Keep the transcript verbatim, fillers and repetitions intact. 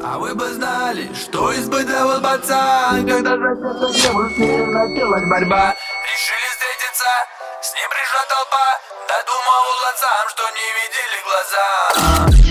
А вы бы знали, что испытывал пацан, когда за сердце девушки началась борьба. Решили встретиться, с ним пришла толпа, да думал глазам, что не видели глаза.